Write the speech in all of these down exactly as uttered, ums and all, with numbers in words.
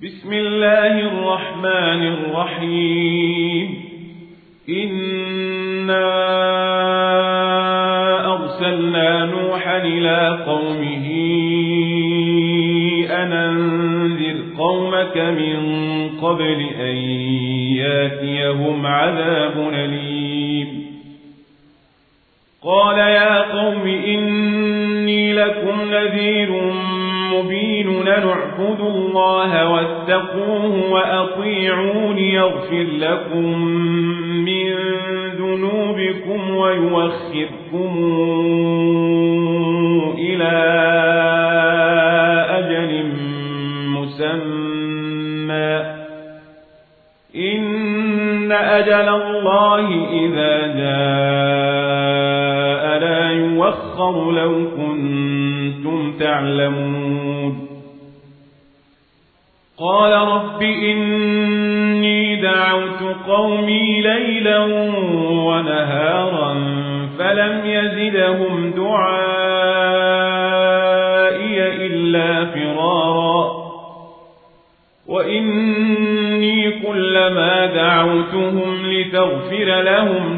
بسم الله الرحمن الرحيم إنا أرسلنا نوحا إلى قومه أن أنذر قومك من قبل أن ياتيهم عذاب أليم قال يا قوم إني لكم نذير مبين نعبد الله واتقوه وأطيعون يغفر لكم من ذنوبكم ويوخركم إلى أجل مسمى إن أجل الله إذا جاء لا يوخر لو كنتم تعلمون قال رب إني دعوت قومي ليلا ونهارا فلم يزدهم دعائي إلا فرارا وإني كلما دعوتهم لتغفر لهم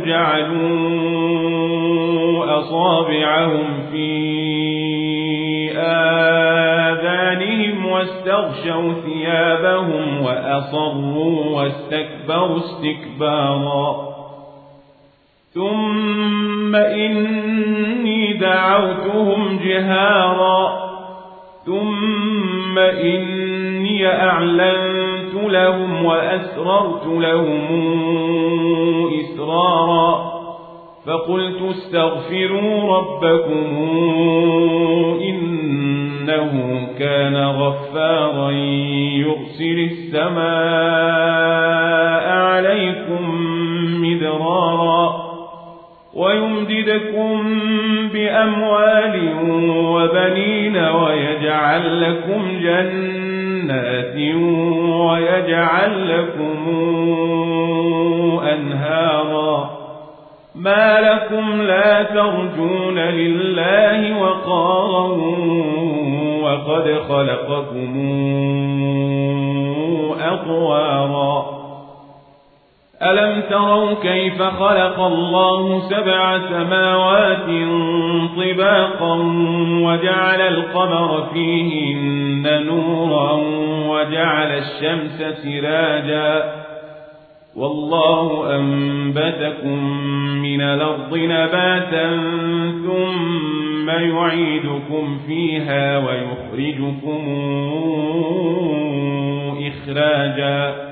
جعلوا أصابعهم في آذانهم واستغشوا ثيابهم وأصروا واستكبروا استكبارا ثم إني دعوتهم جهارا ثم إني أعلنت لهم وأسررت لهم إسرارا فقلت استغفروا ربكم إنه كان غفارا يرسل السماء عليكم مدرارا ويمددكم بأموال وبنين ويجعل لكم جنات ويجعل لكم أنهارا ما لكم لا ترجون لله وقارا وقد خلقكم أطوارا ألم تروا كيف خلق الله سبع سماوات طباقا وجعل القمر فيهن نورا وجعل الشمس سراجا والله أنبتكم من الأرض نباتا ثم يعيدكم فيها ويخرجكم إخراجا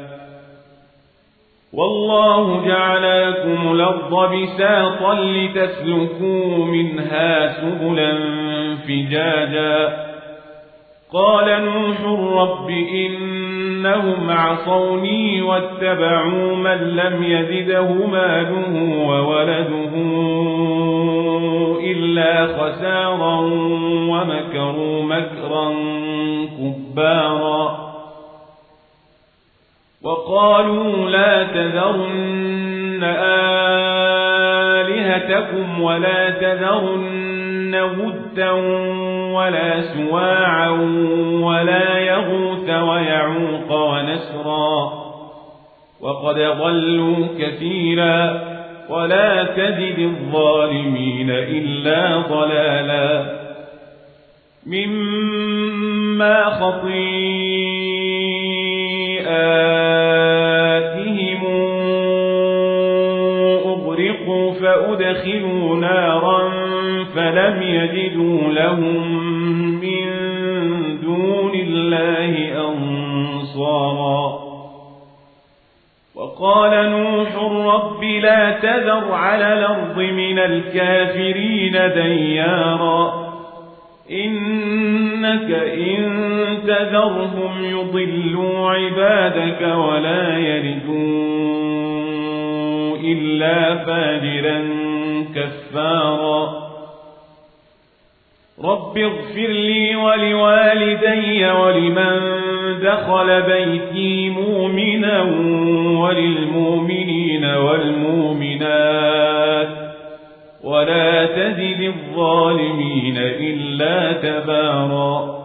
والله جعل لكم الأرض بساطا لتسلكوا منها سبلا فجاجا قال نوح رب إنهم عصوني واتبعوا من لم يزده ماله وولده إلا خسارا ومكروا مكرا كبارا وقالوا لا تذرن آلهتكم ولا تذرن ودا ولا سواعا ولا يغوث ويعوق ونسرا وقد ضلوا كثيرا ولا تزد الظالمين إلا ضلالا مما خطيئاتهم أغرقوا فأدخلوا نارا فلم يجدوا لهم من دون الله أنصارا وقال نوح رب لا تذر على الأرض من الكافرين ديارا إنك إن تذرهم يضلوا عبادك ولا يلدوا إلا فاجرا كفارا رب اغفر لي ولوالدي ولمن دخل بيتي مؤمنا وللمؤمنين والمؤمنات ولا تزد الظالمين إلا تبارا